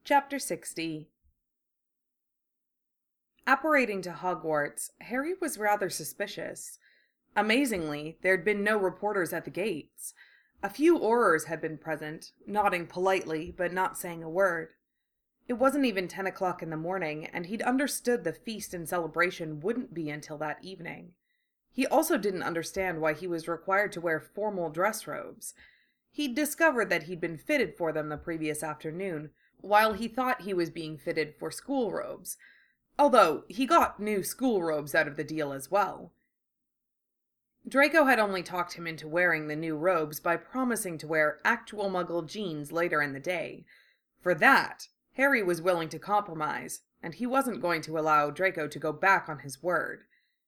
Chapter 60. Apparating to Hogwarts, Harry was rather suspicious. Amazingly, there'd been no reporters at the gates. A few Aurors had been present, nodding politely, but not saying a word. It wasn't even 10 o'clock in the morning, and he'd understood the feast and celebration wouldn't be until that evening. He also didn't understand why he was required to wear formal dress robes. He'd discovered that he'd been fitted for them the previous afternoon, while he thought he was being fitted for school robes, although he got new school robes out of the deal as well. Draco had only talked him into wearing the new robes by promising to wear actual Muggle jeans later in the day. For that, Harry was willing to compromise, and he wasn't going to allow Draco to go back on his word.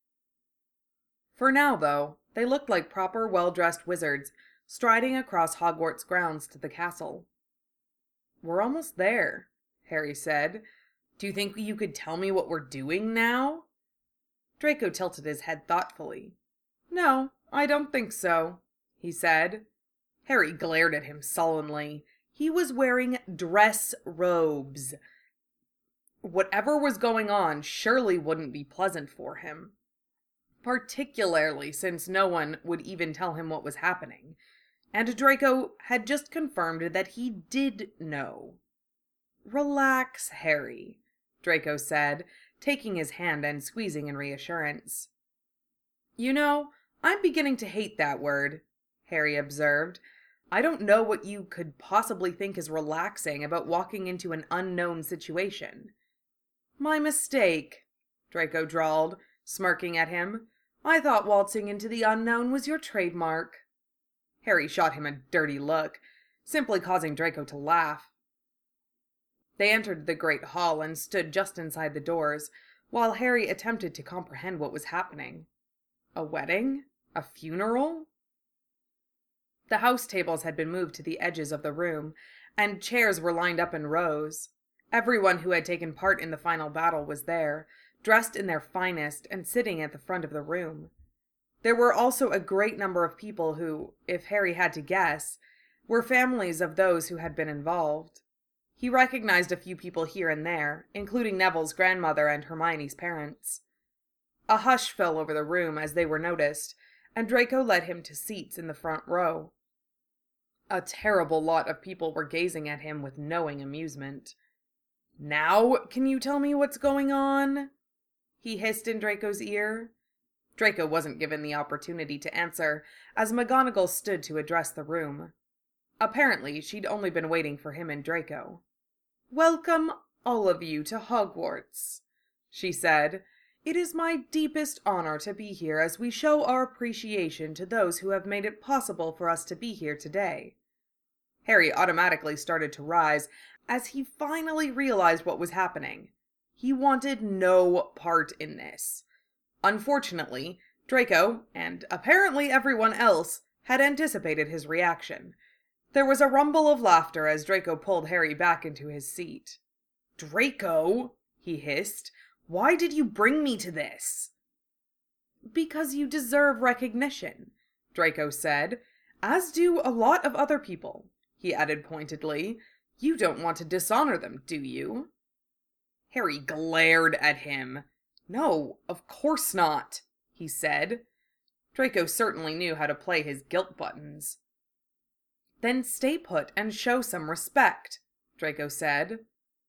For now, though, they looked like proper, well-dressed wizards, striding across Hogwarts grounds to the castle. "We're almost there," Harry said. "Do you think you could tell me what we're doing now?" Draco tilted his head thoughtfully. "No, I don't think so," he said. Harry glared at him sullenly. He was wearing dress robes. Whatever was going on surely wouldn't be pleasant for him, particularly since no one would even tell him what was happening. And Draco had just confirmed that he did know. "Relax, Harry," Draco said, taking his hand and squeezing in reassurance. "You know, I'm beginning to hate that word," Harry observed. "I don't know what you could possibly think is relaxing about walking into an unknown situation." "My mistake," Draco drawled, smirking at him. "I thought waltzing into the unknown was your trademark." Harry shot him a dirty look, simply causing Draco to laugh. They entered the great hall and stood just inside the doors, while Harry attempted to comprehend what was happening. A wedding? A funeral? The house tables had been moved to the edges of the room, and chairs were lined up in rows. Everyone who had taken part in the final battle was there, dressed in their finest and sitting at the front of the room. There were also a great number of people who, if Harry had to guess, were families of those who had been involved. He recognized a few people here and there, including Neville's grandmother and Hermione's parents. A hush fell over the room as they were noticed, and Draco led him to seats in the front row. A terrible lot of people were gazing at him with knowing amusement. "Now, can you tell me what's going on?" he hissed in Draco's ear. Draco wasn't given the opportunity to answer, as McGonagall stood to address the room. Apparently, she'd only been waiting for him and Draco. "Welcome, all of you, to Hogwarts," she said. "It is my deepest honor to be here as we show our appreciation to those who have made it possible for us to be here today." Harry automatically started to rise as he finally realized what was happening. He wanted no part in this. Unfortunately, Draco, and apparently everyone else, had anticipated his reaction. There was a rumble of laughter as Draco pulled Harry back into his seat. "Draco," he hissed, "why did you bring me to this?" "Because you deserve recognition," Draco said, "as do a lot of other people," he added pointedly. "You don't want to dishonor them, do you?" Harry glared at him. "No, of course not," he said. Draco certainly knew how to play his guilt buttons. "Then stay put and show some respect," Draco said.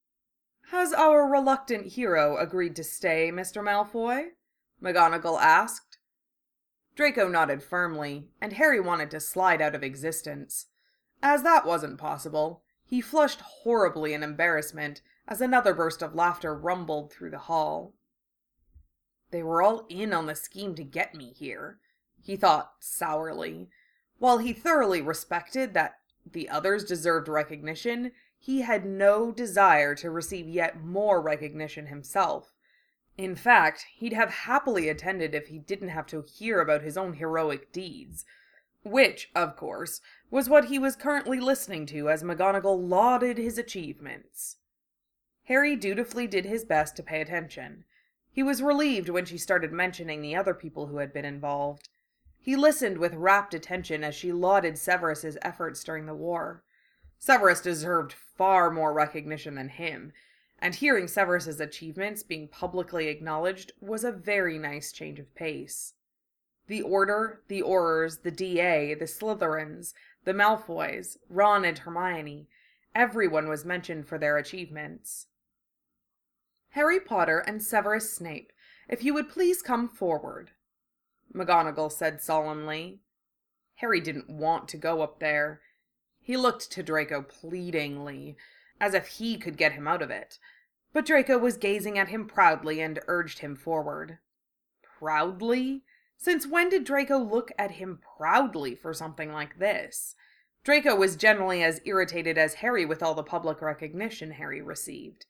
"Has our reluctant hero agreed to stay, Mr. Malfoy?" McGonagall asked. Draco nodded firmly, and Harry wanted to slide out of existence. As that wasn't possible, he flushed horribly in embarrassment as another burst of laughter rumbled through the hall. "They were all in on the scheme to get me here," he thought sourly. While he thoroughly respected that the others deserved recognition, he had no desire to receive yet more recognition himself. In fact, he'd have happily attended if he didn't have to hear about his own heroic deeds. Which, of course, was what he was currently listening to as McGonagall lauded his achievements. Harry dutifully did his best to pay attention. He was relieved when she started mentioning the other people who had been involved. He listened with rapt attention as she lauded Severus's efforts during the war. Severus deserved far more recognition than him, and hearing Severus's achievements being publicly acknowledged was a very nice change of pace. The Order, the Aurors, the DA, the Slytherins, the Malfoys, Ron and Hermione, everyone was mentioned for their achievements. Harry Potter and Severus Snape, if you would please come forward, McGonagall said solemnly. Harry didn't want to go up there. He looked to Draco pleadingly, as if he could get him out of it. But Draco was gazing at him proudly and urged him forward. Proudly? Since when did Draco look at him proudly for something like this? Draco was generally as irritated as Harry with all the public recognition Harry received.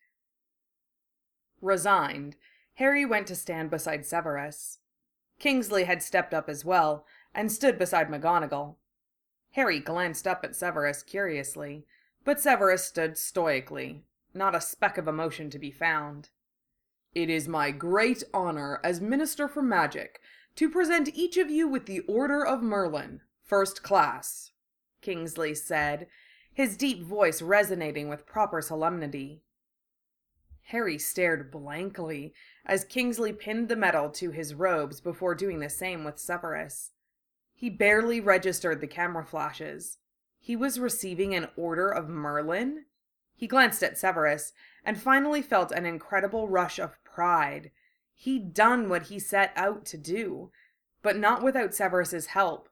Resigned, Harry went to stand beside Severus. Kingsley had stepped up as well, and stood beside McGonagall. Harry glanced up at Severus curiously, but Severus stood stoically, not a speck of emotion to be found. "It is my great honor as Minister for Magic to present each of you with the Order of Merlin, First Class," Kingsley said, his deep voice resonating with proper solemnity. Harry stared blankly as Kingsley pinned the medal to his robes before doing the same with Severus. He barely registered the camera flashes. He was receiving an Order of Merlin? He glanced at Severus, and finally felt an incredible rush of pride. He'd done what he set out to do, but not without Severus's help.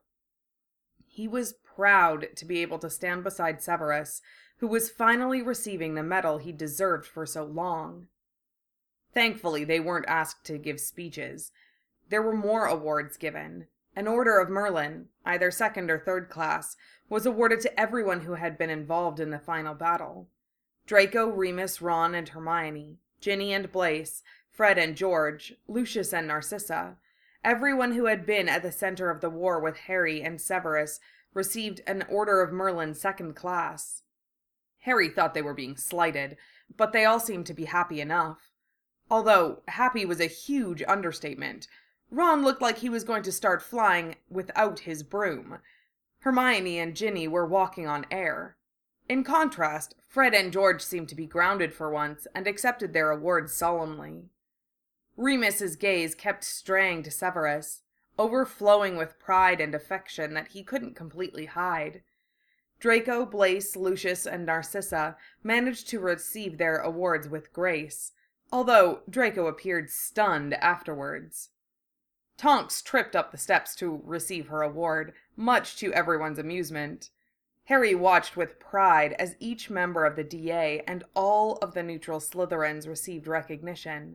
He was proud to be able to stand beside Severus, who was finally receiving the medal he deserved for so long. Thankfully, they weren't asked to give speeches. There were more awards given. An Order of Merlin, either second or third class, was awarded to everyone who had been involved in the final battle. Draco, Remus, Ron, and Hermione, Ginny and Blaise, Fred and George, Lucius and Narcissa, everyone who had been at the center of the war with Harry and Severus received an Order of Merlin second class. Harry thought they were being slighted, but they all seemed to be happy enough. Although happy was a huge understatement. Ron looked like he was going to start flying without his broom. Hermione and Ginny were walking on air. In contrast, Fred and George seemed to be grounded for once and accepted their awards solemnly. Remus's gaze kept straying to Severus, overflowing with pride and affection that he couldn't completely hide. Draco, Blaise, Lucius, and Narcissa managed to receive their awards with grace, although Draco appeared stunned afterwards. Tonks tripped up the steps to receive her award, much to everyone's amusement. Harry watched with pride as each member of the DA and all of the neutral Slytherins received recognition.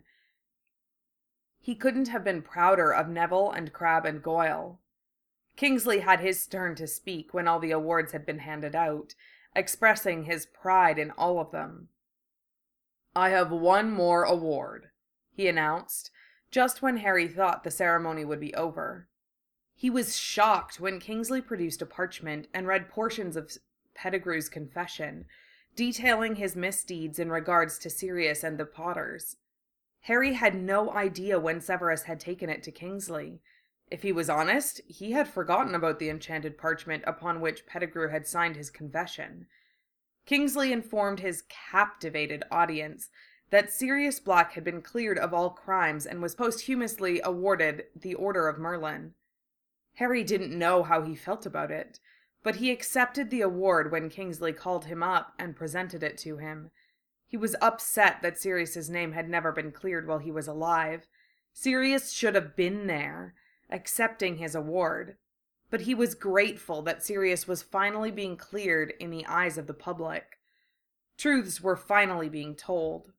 He couldn't have been prouder of Neville and Crabbe and Goyle. Kingsley had his turn to speak when all the awards had been handed out, expressing his pride in all of them. "I have one more award," he announced, just when Harry thought the ceremony would be over. He was shocked when Kingsley produced a parchment and read portions of Pettigrew's confession, detailing his misdeeds in regards to Sirius and the Potters. Harry had no idea when Severus had taken it to Kingsley. If he was honest, he had forgotten about the enchanted parchment upon which Pettigrew had signed his confession. Kingsley informed his captivated audience that Sirius Black had been cleared of all crimes and was posthumously awarded the Order of Merlin. Harry didn't know how he felt about it, but he accepted the award when Kingsley called him up and presented it to him. He was upset that Sirius's name had never been cleared while he was alive. Sirius should have been there, accepting his award, but he was grateful that Sirius was finally being cleared in the eyes of the public. Truths were finally being told.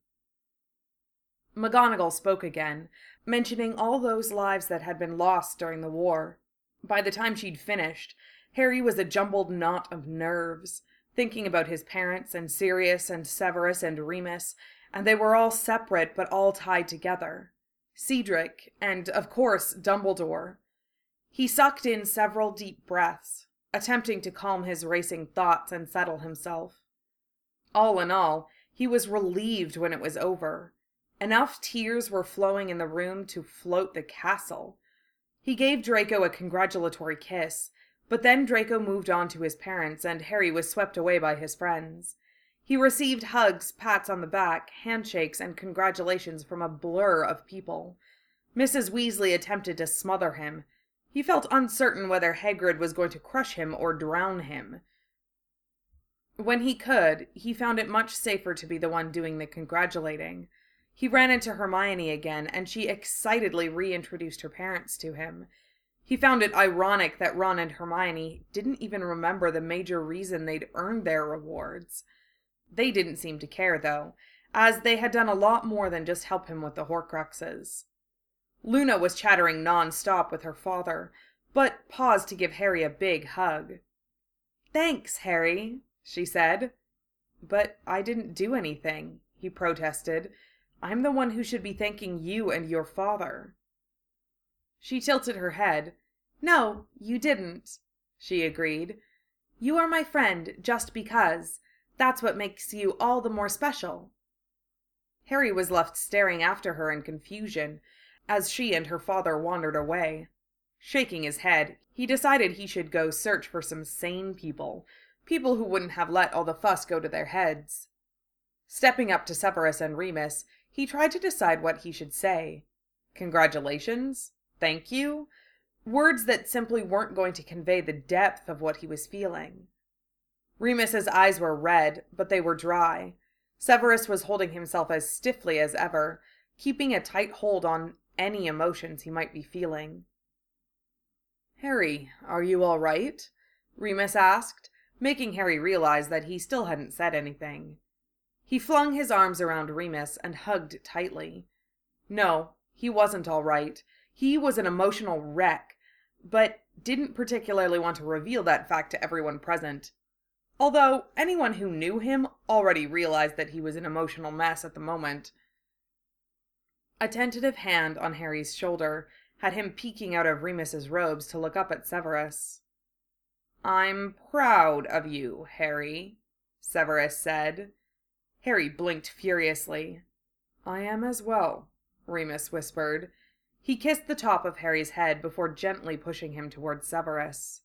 McGonagall spoke again, mentioning all those lives that had been lost during the war. By the time she'd finished, Harry was a jumbled knot of nerves, thinking about his parents and Sirius and Severus and Remus, and they were all separate but all tied together. Cedric, and, of course, Dumbledore. He sucked in several deep breaths, attempting to calm his racing thoughts and settle himself. All in all, he was relieved when it was over. Enough tears were flowing in the room to float the castle. He gave Draco a congratulatory kiss, but then Draco moved on to his parents, and Harry was swept away by his friends. He received hugs, pats on the back, handshakes, and congratulations from a blur of people. Mrs. Weasley attempted to smother him. He felt uncertain whether Hagrid was going to crush him or drown him. When he could, he found it much safer to be the one doing the congratulating. He ran into Hermione again, and she excitedly reintroduced her parents to him. He found it ironic that Ron and Hermione didn't even remember the major reason they'd earned their rewards. They didn't seem to care, though, as they had done a lot more than just help him with the Horcruxes. Luna was chattering non-stop with her father, but paused to give Harry a big hug. "Thanks, Harry," she said. "But I didn't do anything," he protested. "I'm the one who should be thanking you and your father." She tilted her head. "No, you didn't," she agreed. "You are my friend just because. That's what makes you all the more special." Harry was left staring after her in confusion as she and her father wandered away. Shaking his head, he decided he should go search for some sane people who wouldn't have let all the fuss go to their heads. Stepping up to Severus and Remus, he tried to decide what he should say. Congratulations? Thank you? Words that simply weren't going to convey the depth of what he was feeling. Remus's eyes were red, but they were dry. Severus was holding himself as stiffly as ever, keeping a tight hold on any emotions he might be feeling. "Harry, are you all right?" Remus asked, making Harry realize that he still hadn't said anything. He flung his arms around Remus and hugged tightly. No, he wasn't all right. He was an emotional wreck, but didn't particularly want to reveal that fact to everyone present. Although anyone who knew him already realized that he was an emotional mess at the moment. A tentative hand on Harry's shoulder had him peeking out of Remus's robes to look up at Severus. "I'm proud of you, Harry," Severus said. Harry blinked furiously. "I am as well," Remus whispered. He kissed the top of Harry's head before gently pushing him towards Severus.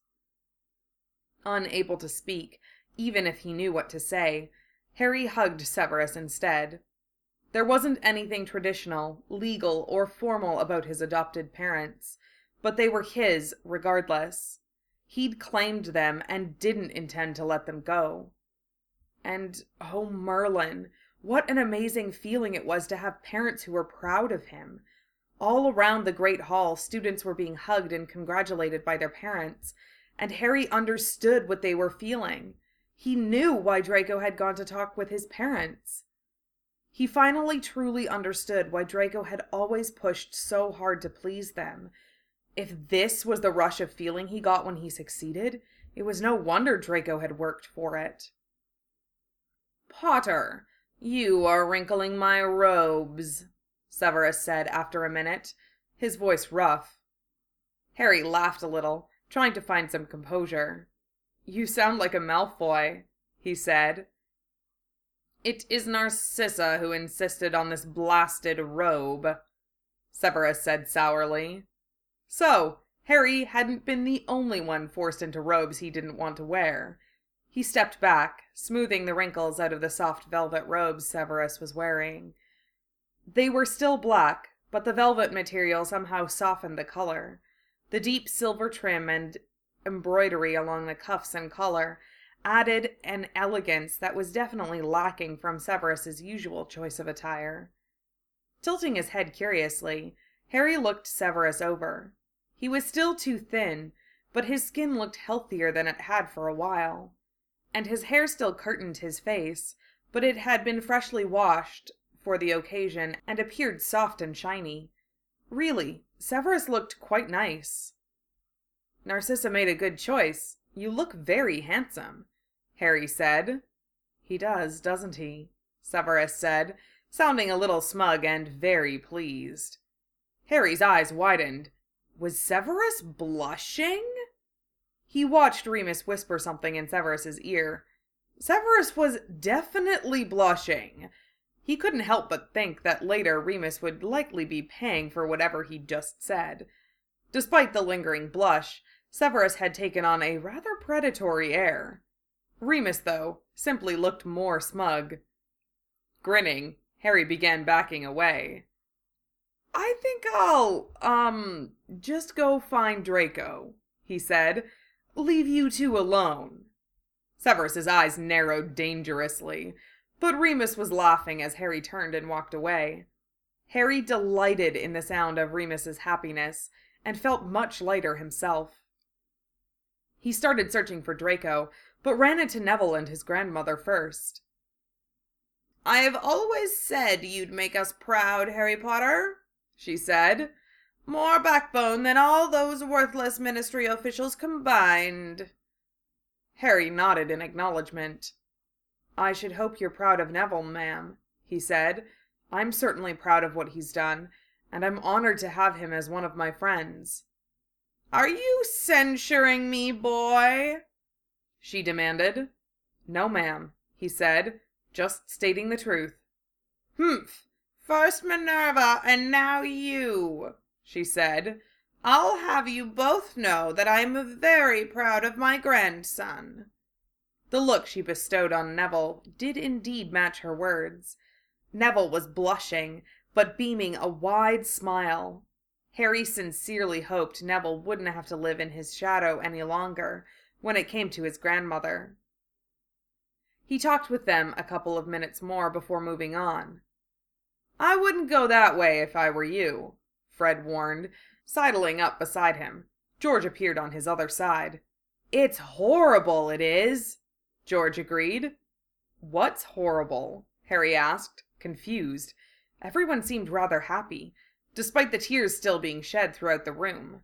Unable to speak, even if he knew what to say, Harry hugged Severus instead. There wasn't anything traditional, legal, or formal about his adopted parents, but they were his regardless. He'd claimed them and didn't intend to let them go. And, oh Merlin, what an amazing feeling it was to have parents who were proud of him. All around the Great Hall, students were being hugged and congratulated by their parents, and Harry understood what they were feeling. He knew why Draco had gone to talk with his parents. He finally truly understood why Draco had always pushed so hard to please them. If this was the rush of feeling he got when he succeeded, it was no wonder Draco had worked for it. "Potter, you are wrinkling my robes," Severus said after a minute, his voice rough. Harry laughed a little, trying to find some composure. "You sound like a Malfoy," he said. "It is Narcissa who insisted on this blasted robe," Severus said sourly. So, Harry hadn't been the only one forced into robes he didn't want to wear. He stepped back, smoothing the wrinkles out of the soft velvet robes Severus was wearing. They were still black, but the velvet material somehow softened the color. The deep silver trim and embroidery along the cuffs and collar added an elegance that was definitely lacking from Severus's usual choice of attire. Tilting his head curiously, Harry looked Severus over. He was still too thin, but his skin looked healthier than it had for a while. And his hair still curtained his face, but it had been freshly washed for the occasion and appeared soft and shiny. Really, Severus looked quite nice. "Narcissa made a good choice. You look very handsome," Harry said. "He does, doesn't he?" Severus said, sounding a little smug and very pleased. Harry's eyes widened. Was Severus blushing? He watched Remus whisper something in Severus's ear. Severus was definitely blushing. He couldn't help but think that later Remus would likely be paying for whatever he'd just said. Despite the lingering blush, Severus had taken on a rather predatory air. Remus, though, simply looked more smug. Grinning, Harry began backing away. I think just go find Draco, he said. Leave you two alone. Severus's eyes narrowed dangerously, but Remus was laughing as Harry turned and walked away. Harry delighted in the sound of Remus's happiness, and felt much lighter himself. He started searching for Draco, but ran into Neville and his grandmother first. I have always said you'd make us proud, Harry Potter, she said. More backbone than all those worthless ministry officials combined. Harry nodded in acknowledgement. I should hope you're proud of Neville, ma'am, he said. I'm certainly proud of what he's done, and I'm honored to have him as one of my friends. Are you censuring me, boy? She demanded. No, ma'am, he said, just stating the truth. Humph, first Minerva and now you, she said. I'll have you both know that I'm very proud of my grandson. The look she bestowed on Neville did indeed match her words. Neville was blushing, but beaming a wide smile. Harry sincerely hoped Neville wouldn't have to live in his shadow any longer when it came to his grandmother. He talked with them a couple of minutes more before moving on. I wouldn't go that way if I were you, Fred warned, sidling up beside him. George appeared on his other side. It's horrible, it is, George agreed. What's horrible? Harry asked, confused. Everyone seemed rather happy, despite the tears still being shed throughout the room.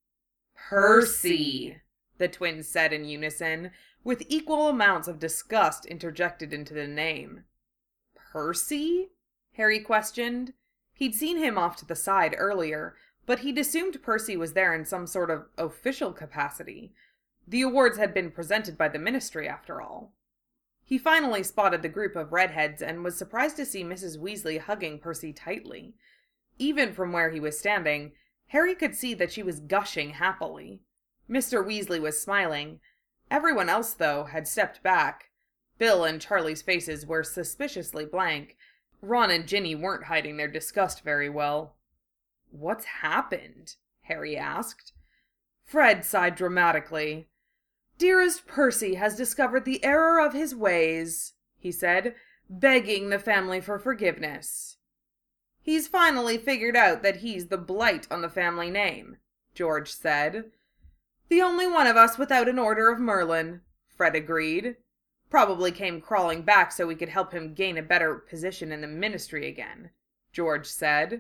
Percy, the twins said in unison, with equal amounts of disgust interjected into the name. Percy? Harry questioned. He'd seen him off to the side earlier, but he'd assumed Percy was there in some sort of official capacity. The awards had been presented by the ministry, after all. He finally spotted the group of redheads and was surprised to see Mrs. Weasley hugging Percy tightly. Even from where he was standing, Harry could see that she was gushing happily. Mr. Weasley was smiling. Everyone else, though, had stepped back. Bill and Charlie's faces were suspiciously blank. Ron and Ginny weren't hiding their disgust very well. What's happened? Harry asked. Fred sighed dramatically. Dearest Percy has discovered the error of his ways, he said, begging the family for forgiveness. He's finally figured out that he's the blight on the family name, George said. The only one of us without an order of Merlin, Fred agreed. Probably came crawling back so we could help him gain a better position in the ministry again, George said.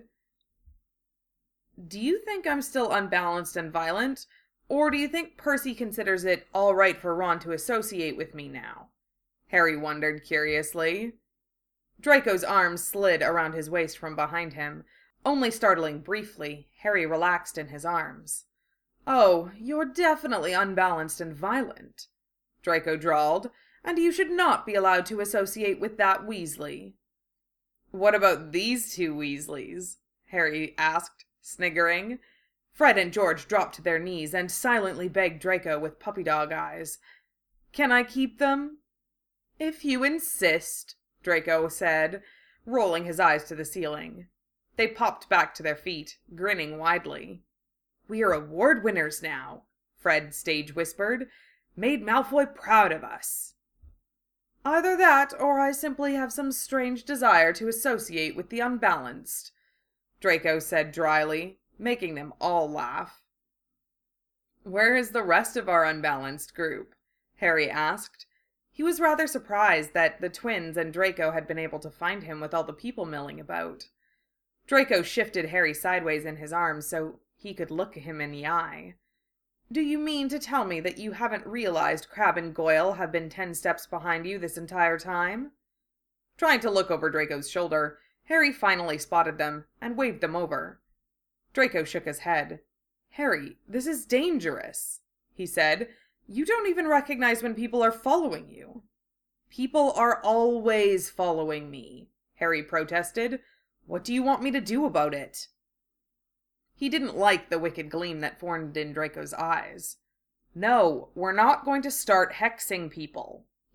Do you think I'm still unbalanced and violent, or do you think Percy considers it all right for Ron to associate with me now? Harry wondered curiously. Draco's arms slid around his waist from behind him. Only startling briefly, Harry relaxed in his arms. Oh, you're definitely unbalanced and violent, Draco drawled, and you should not be allowed to associate with that Weasley. What about these two Weasleys? Harry asked, sniggering. Fred and George dropped to their knees and silently begged Draco with puppy-dog eyes. Can I keep them? If you insist, Draco said, rolling his eyes to the ceiling. They popped back to their feet, grinning widely. We're award winners now, Fred stage whispered. Made Malfoy proud of us. Either that, or I simply have some strange desire to associate with the unbalanced, Draco said dryly, making them all laugh. Where is the rest of our unbalanced group? Harry asked. He was rather surprised that the twins and Draco had been able to find him with all the people milling about. Draco shifted Harry sideways in his arms so he could look him in the eye. Do you mean to tell me that you haven't realized Crabbe and Goyle have been 10 steps behind you this entire time? Trying to look over Draco's shoulder, Harry finally spotted them and waved them over. Draco shook his head. Harry, this is dangerous, he said. You don't even recognize when people are following you. People are always following me, Harry protested. What do you want me to do about it? He didn't like the wicked gleam that formed in Draco's eyes. No, we're not going to start hexing people,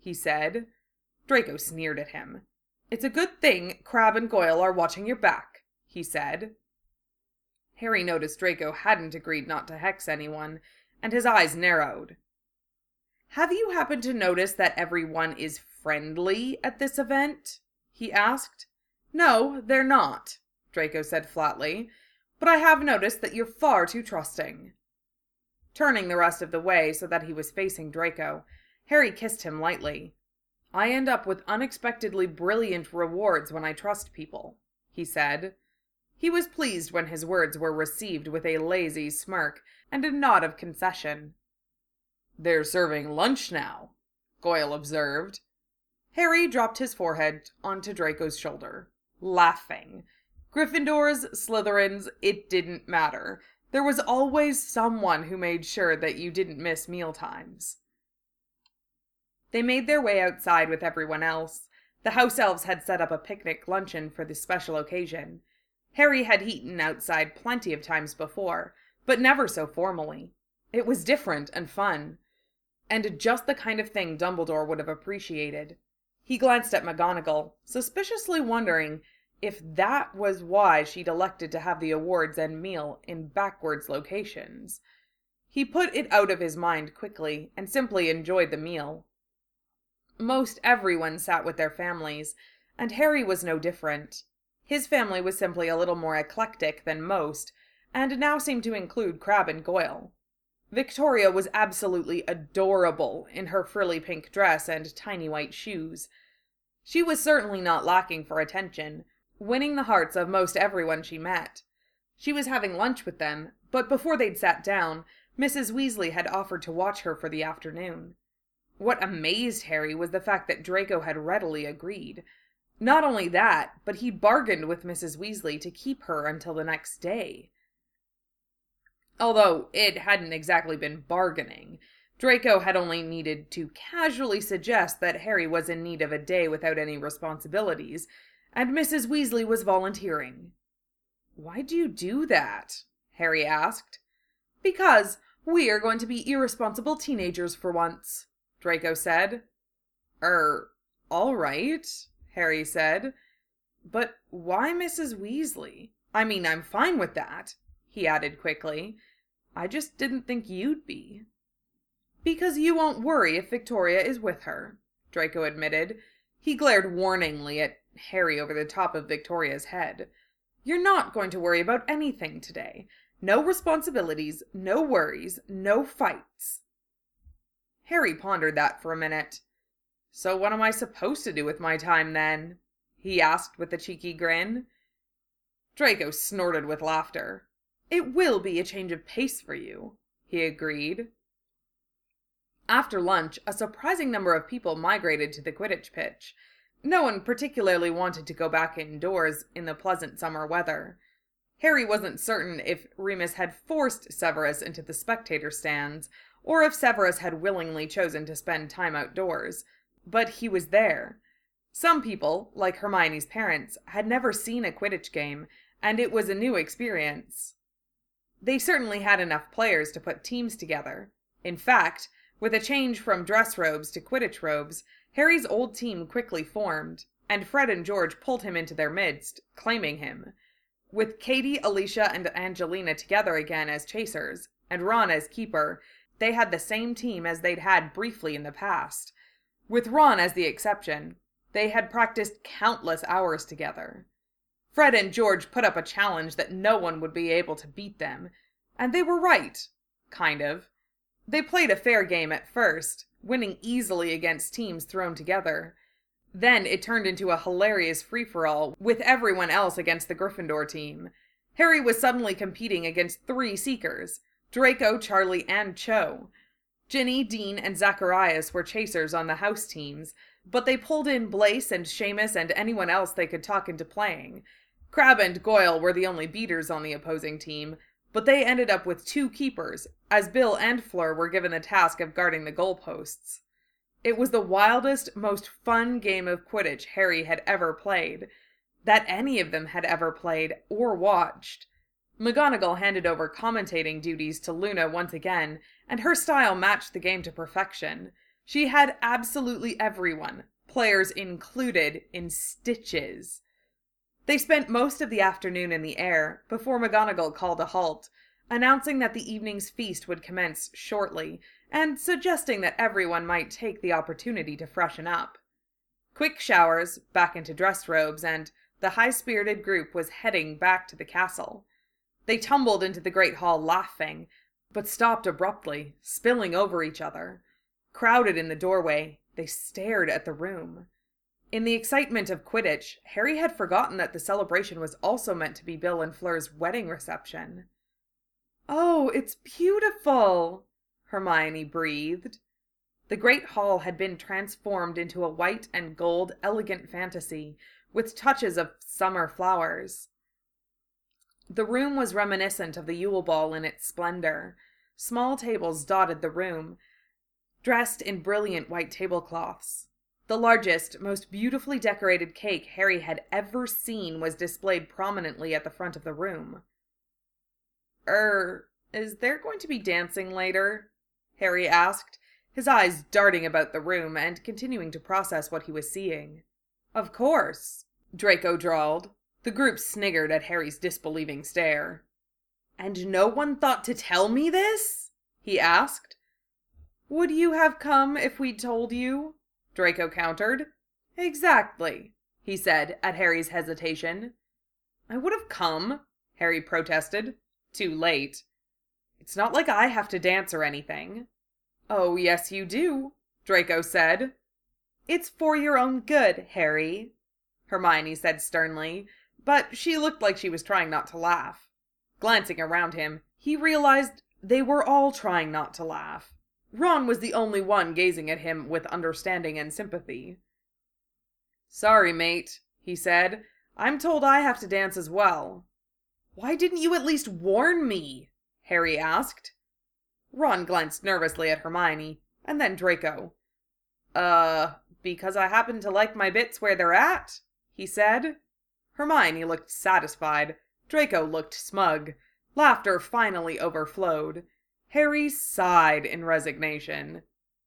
he said. Draco sneered at him. "It's a good thing Crabbe and Goyle are watching your back," he said. Harry noticed Draco hadn't agreed not to hex anyone, and his eyes narrowed. "Have you happened to notice that everyone is friendly at this event?" he asked. "No, they're not," Draco said flatly, "but I have noticed that you're far too trusting." Turning the rest of the way so that he was facing Draco, Harry kissed him lightly. "I end up with unexpectedly brilliant rewards when I trust people," he said. He was pleased when his words were received with a lazy smirk and a nod of concession. "They're serving lunch now," Goyle observed. Harry dropped his forehead onto Draco's shoulder, laughing. Gryffindors, Slytherins, it didn't matter. There was always someone who made sure that you didn't miss mealtimes. They made their way outside with everyone else. The house elves had set up a picnic luncheon for this special occasion. Harry had eaten outside plenty of times before, but never so formally. It was different and fun, and just the kind of thing Dumbledore would have appreciated. He glanced at McGonagall, suspiciously wondering if that was why she'd elected to have the awards and meal in backwards locations. He put it out of his mind quickly and simply enjoyed the meal. Most everyone sat with their families, and Harry was no different. His family was simply a little more eclectic than most, and now seemed to include Crabbe and Goyle. Victoria was absolutely adorable in her frilly pink dress and tiny white shoes. She was certainly not lacking for attention, winning the hearts of most everyone she met. She was having lunch with them, but before they'd sat down, Mrs. Weasley had offered to watch her for the afternoon. What amazed Harry was the fact that Draco had readily agreed. Not only that, but he bargained with Mrs. Weasley to keep her until the next day. Although it hadn't exactly been bargaining. Draco had only needed to casually suggest that Harry was in need of a day without any responsibilities, and Mrs. Weasley was volunteering. "Why do you do that?" Harry asked. "Because we are going to be irresponsible teenagers for once," Draco said. All right," Harry said. "But why Mrs. Weasley? I mean, I'm fine with that," he added quickly. "I just didn't think you'd be." "Because you won't worry if Victoria is with her," Draco admitted. He glared warningly at Harry over the top of Victoria's head. "You're not going to worry about anything today. No responsibilities, no worries, no fights." Harry pondered that for a minute. "So what am I supposed to do with my time, then?" he asked with a cheeky grin. Draco snorted with laughter. "It will be a change of pace for you," he agreed. After lunch, a surprising number of people migrated to the Quidditch pitch. No one particularly wanted to go back indoors in the pleasant summer weather. Harry wasn't certain if Remus had forced Severus into the spectator stands, or if Severus had willingly chosen to spend time outdoors, but he was there. Some people, like Hermione's parents, had never seen a Quidditch game, and it was a new experience. They certainly had enough players to put teams together. In fact, with a change from dress robes to Quidditch robes, Harry's old team quickly formed, and Fred and George pulled him into their midst, claiming him. With Katie, Alicia, and Angelina together again as chasers, and Ron as keeper, they had the same team as they'd had briefly in the past. With Ron as the exception, they had practiced countless hours together. Fred and George put up a challenge that no one would be able to beat them, and they were right, kind of. They played a fair game at first, winning easily against teams thrown together. Then it turned into a hilarious free-for-all, with everyone else against the Gryffindor team. Harry was suddenly competing against 3 Seekers: Draco, Charlie, and Cho. Ginny, Dean, and Zacharias were chasers on the house teams, but they pulled in Blaise and Seamus and anyone else they could talk into playing. Crabbe and Goyle were the only beaters on the opposing team, but they ended up with 2 keepers, as Bill and Fleur were given the task of guarding the goalposts. It was the wildest, most fun game of Quidditch Harry had ever played, that any of them had ever played or watched. McGonagall handed over commentating duties to Luna once again, and her style matched the game to perfection. She had absolutely everyone, players included, in stitches. They spent most of the afternoon in the air before McGonagall called a halt, announcing that the evening's feast would commence shortly, and suggesting that everyone might take the opportunity to freshen up. Quick showers, back into dress robes, and the high-spirited group was heading back to the castle. They tumbled into the great hall laughing, but stopped abruptly, spilling over each other. Crowded in the doorway, they stared at the room. In the excitement of Quidditch, Harry had forgotten that the celebration was also meant to be Bill and Fleur's wedding reception. "Oh, it's beautiful," Hermione breathed. The great hall had been transformed into a white and gold elegant fantasy, with touches of summer flowers. The room was reminiscent of the Yule Ball in its splendor. Small tables dotted the room, dressed in brilliant white tablecloths. The largest, most beautifully decorated cake Harry had ever seen was displayed prominently at the front of the room. Is there going to be dancing later?" Harry asked, his eyes darting about the room and continuing to process what he was seeing. "Of course," Draco drawled. The group sniggered at Harry's disbelieving stare. "And no one thought to tell me this?" he asked. "Would you have come if we'd told you?" Draco countered. "Exactly," he said, at Harry's hesitation. "I would have come," Harry protested. Too late. "It's not like I have to dance or anything." "Oh, yes, you do," Draco said. "It's for your own good, Harry," Hermione said sternly, but she looked like she was trying not to laugh. Glancing around him, he realized they were all trying not to laugh. Ron was the only one gazing at him with understanding and sympathy. "Sorry, mate," he said. "I'm told I have to dance as well." "Why didn't you at least warn me?" Harry asked. Ron glanced nervously at Hermione, and then Draco. Because I happen to like my bits where they're at?" he said. Hermione looked satisfied. Draco looked smug. Laughter finally overflowed. Harry sighed in resignation.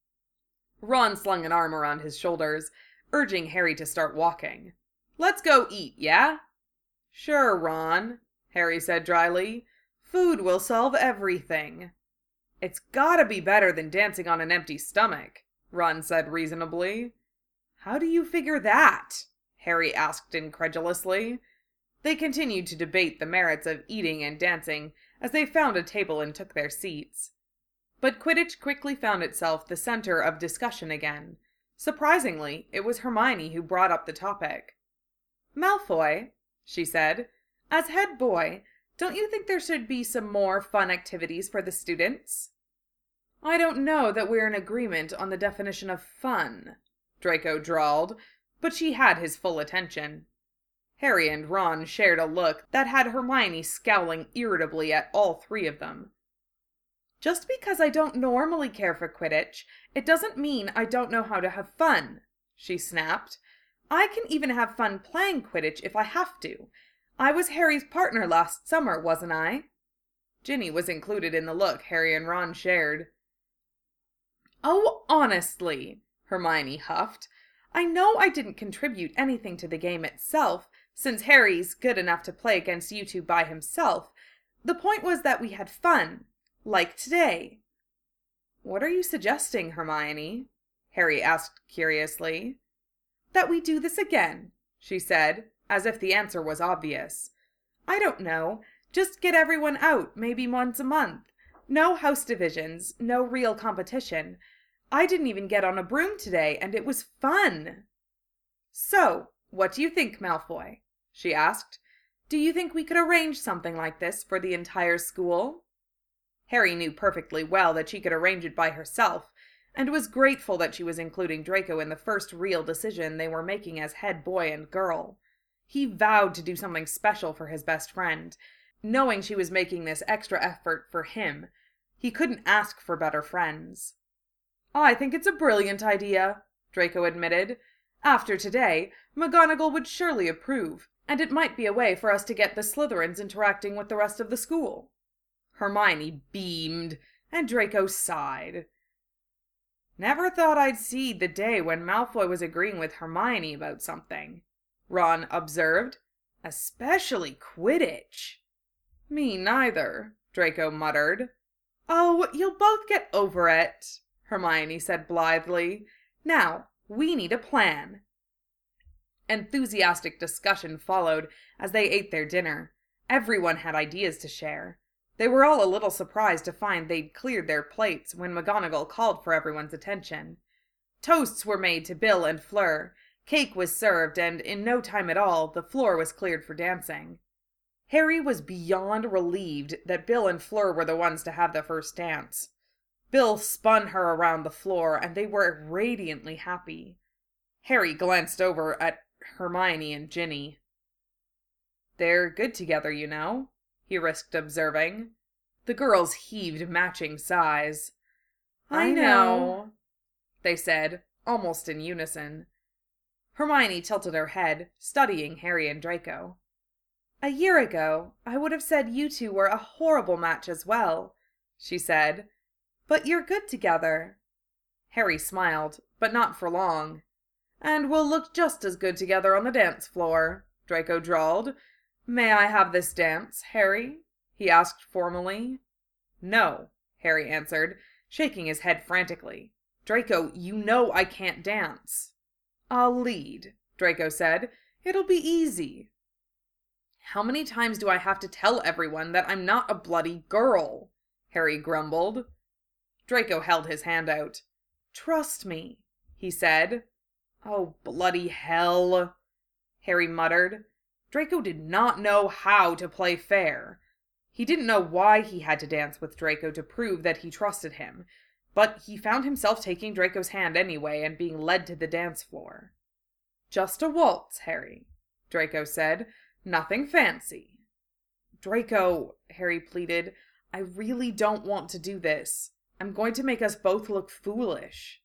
Ron slung an arm around his shoulders, urging Harry to start walking. "Let's go eat, yeah?" "Sure, Ron," Harry said dryly. "Food will solve everything." "It's gotta be better than dancing on an empty stomach," Ron said reasonably. "How do you figure that?" Harry asked incredulously. They continued to debate the merits of eating and dancing as they found a table and took their seats. But Quidditch quickly found itself the center of discussion again. Surprisingly, it was Hermione who brought up the topic. "Malfoy," she said, "as head boy, don't you think there should be some more fun activities for the students?" "I don't know that we're in agreement on the definition of fun," Draco drawled, but she had his full attention. Harry and Ron shared a look that had Hermione scowling irritably at all three of them. "Just because I don't normally care for Quidditch, it doesn't mean I don't know how to have fun," she snapped. "I can even have fun playing Quidditch if I have to. I was Harry's partner last summer, wasn't I?" Ginny was included in the look Harry and Ron shared. "Oh, honestly," Hermione huffed. "I know I didn't contribute anything to the game itself, since Harry's good enough to play against you two by himself. The point was that we had fun. Like today." "What are you suggesting, Hermione?" Harry asked curiously. "That we do this again," she said, as if the answer was obvious. "I don't know. Just get everyone out, maybe once a month. No house divisions, no real competition. I didn't even get on a broom today, and it was fun." "So, what do you think, Malfoy?" she asked. "Do you think we could arrange something like this for the entire school?" Harry knew perfectly well that she could arrange it by herself, and was grateful that she was including Draco in the first real decision they were making as head boy and girl. He vowed to do something special for his best friend, knowing she was making this extra effort for him. He couldn't ask for better friends. "I think it's a brilliant idea," Draco admitted. "After today, McGonagall would surely approve, and it might be a way for us to get the Slytherins interacting with the rest of the school." Hermione beamed, and Draco sighed. Never thought I'd see the day when Malfoy was agreeing with Hermione about something, Ron observed. Especially Quidditch. Me neither, Draco muttered. Oh, you'll both get over it, Hermione said blithely. Now, we need a plan. Enthusiastic discussion followed as they ate their dinner. Everyone had ideas to share. They were all a little surprised to find they'd cleared their plates when McGonagall called for everyone's attention. Toasts were made to Bill and Fleur, cake was served, and in no time at all, the floor was cleared for dancing. Harry was beyond relieved that Bill and Fleur were the ones to have the first dance. Bill spun her around the floor, and they were radiantly happy. Harry glanced over at Hermione and Ginny. They're good together, you know, he risked observing. The girls heaved matching sighs. I know, they said, almost in unison. Hermione tilted her head, studying Harry and Draco. A year ago, I would have said you two were a horrible match as well, she said. But you're good together. Harry smiled, but not for long. And we'll look just as good together on the dance floor, Draco drawled. May I have this dance, Harry? He asked formally. No, Harry answered, shaking his head frantically. Draco, you know I can't dance. I'll lead, Draco said. It'll be easy. How many times do I have to tell everyone that I'm not a bloody girl? Harry grumbled. Draco held his hand out. Trust me, he said. Oh, bloody hell, Harry muttered. Draco did not know how to play fair. He didn't know why he had to dance with Draco to prove that he trusted him, but he found himself taking Draco's hand anyway and being led to the dance floor. Just a waltz, Harry, Draco said. Nothing fancy. Draco, Harry pleaded, I really don't want to do this. I'm going to make us both look foolish.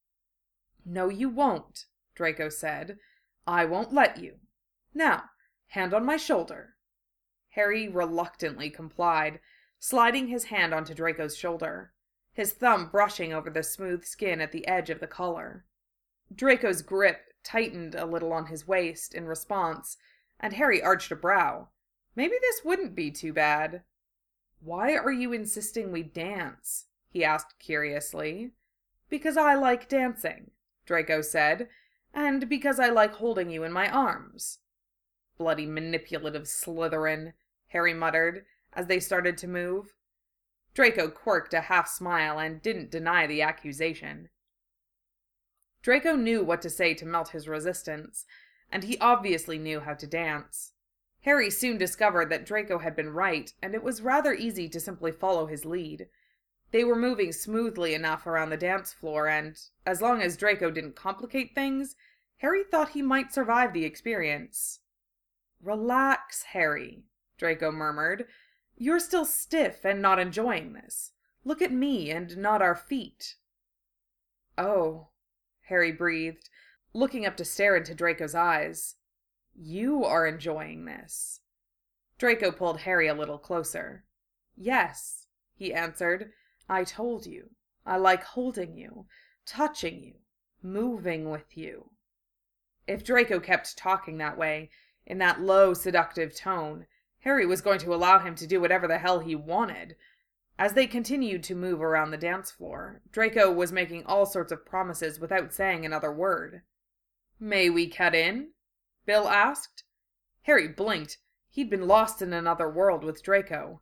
No, you won't, Draco said. I won't let you. Now, hand on my shoulder. Harry reluctantly complied, sliding his hand onto Draco's shoulder, his thumb brushing over the smooth skin at the edge of the collar. Draco's grip tightened a little on his waist in response, and Harry arched a brow. Maybe this wouldn't be too bad. Why are you insisting we dance? He asked curiously. Because I like dancing, Draco said, and because I like holding you in my arms. Bloody manipulative Slytherin, Harry muttered, as they started to move. Draco quirked a half smile and didn't deny the accusation. Draco knew what to say to melt his resistance, and he obviously knew how to dance. Harry soon discovered that Draco had been right, and it was rather easy to simply follow his lead. They were moving smoothly enough around the dance floor, and, as long as Draco didn't complicate things, Harry thought he might survive the experience. Relax, Harry, Draco murmured. You're still stiff and not enjoying this. Look at me and not our feet. Oh, Harry breathed, looking up to stare into Draco's eyes. You are enjoying this. Draco pulled Harry a little closer. Yes, he answered. I told you. I like holding you, touching you, moving with you. If Draco kept talking that way, in that low, seductive tone, Harry was going to allow him to do whatever the hell he wanted. As they continued to move around the dance floor, Draco was making all sorts of promises without saying another word. May we cut in? Bill asked. Harry blinked. He'd been lost in another world with Draco.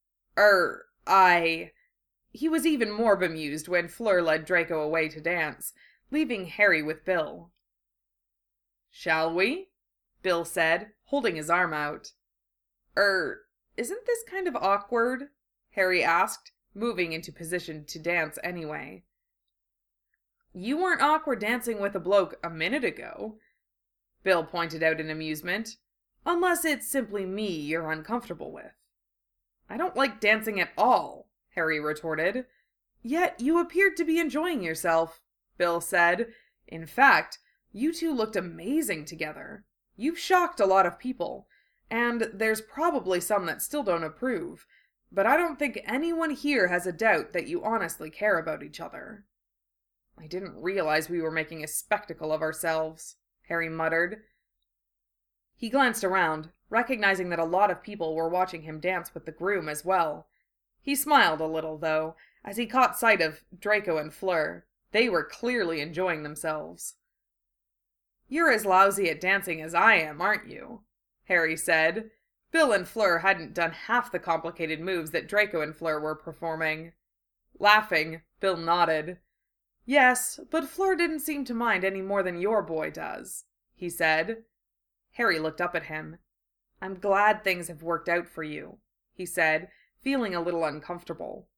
He was even more bemused when Fleur led Draco away to dance, leaving Harry with Bill. Shall we? Bill said, holding his arm out. Isn't this kind of awkward? Harry asked, moving into position to dance anyway. You weren't awkward dancing with a bloke a minute ago, Bill pointed out in amusement. Unless it's simply me you're uncomfortable with. I don't like dancing at all, Harry retorted. Yet you appeared to be enjoying yourself, Bill said. In fact, you two looked amazing together. You've shocked a lot of people, and there's probably some that still don't approve, but I don't think anyone here has a doubt that you honestly care about each other. I didn't realize we were making a spectacle of ourselves, Harry muttered. He glanced around, recognizing that a lot of people were watching him dance with the groom as well. He smiled a little, though, as he caught sight of Draco and Fleur. They were clearly enjoying themselves. "You're as lousy at dancing as I am, aren't you?" Harry said. Bill and Fleur hadn't done half the complicated moves that Draco and Fleur were performing. Laughing, Bill nodded. "Yes, but Fleur didn't seem to mind any more than your boy does," he said. Harry looked up at him. "I'm glad things have worked out for you," he said, feeling a little uncomfortable.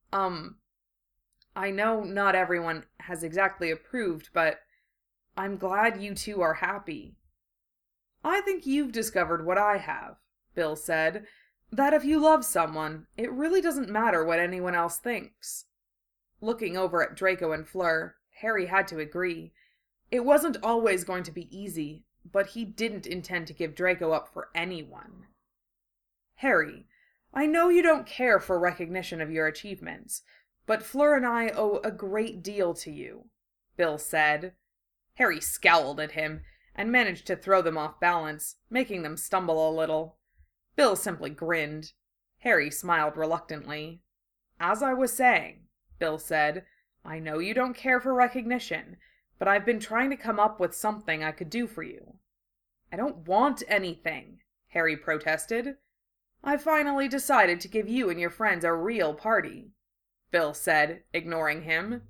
I know not everyone has exactly approved, but I'm glad you two are happy." "I think you've discovered what I have," Bill said, "that if you love someone, it really doesn't matter what anyone else thinks." Looking over at Draco and Fleur, Harry had to agree. It wasn't always going to be easy, but he didn't intend to give Draco up for anyone. "Harry, I know you don't care for recognition of your achievements, but Fleur and I owe a great deal to you," Bill said. Harry scowled at him, and managed to throw them off balance, making them stumble a little. Bill simply grinned. Harry smiled reluctantly. "As I was saying," Bill said, "I know you don't care for recognition, but I've been trying to come up with something I could do for you." "I don't want anything," Harry protested. "I finally decided to give you and your friends a real party," Bill said, ignoring him.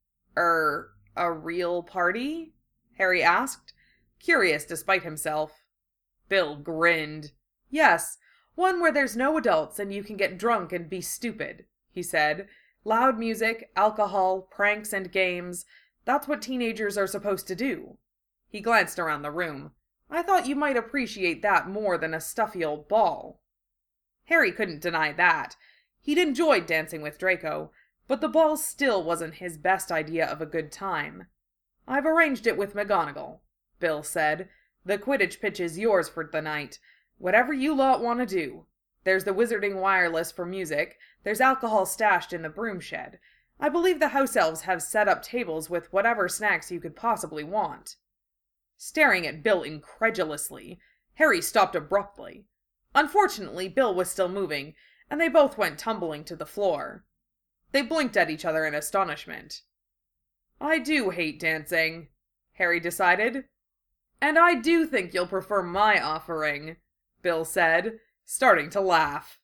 A real party?" Harry asked, curious despite himself. Bill grinned. "Yes, one where there's no adults and you can get drunk and be stupid," he said. "Loud music, alcohol, pranks, and games. That's what teenagers are supposed to do." He glanced around the room. "I thought you might appreciate that more than a stuffy old ball." Harry couldn't deny that. He'd enjoyed dancing with Draco, but the ball still wasn't his best idea of a good time. "I've arranged it with McGonagall," Bill said. "The Quidditch pitch is yours for the night. Whatever you lot want to do. There's the Wizarding Wireless for music. There's alcohol stashed in the broom shed. I believe the house elves have set up tables with whatever snacks you could possibly want." Staring at Bill incredulously, Harry stopped abruptly. Unfortunately, Bill was still moving, and they both went tumbling to the floor. They blinked at each other in astonishment. "I do hate dancing," Harry decided. "And I do think you'll prefer my offering," Bill said, starting to laugh.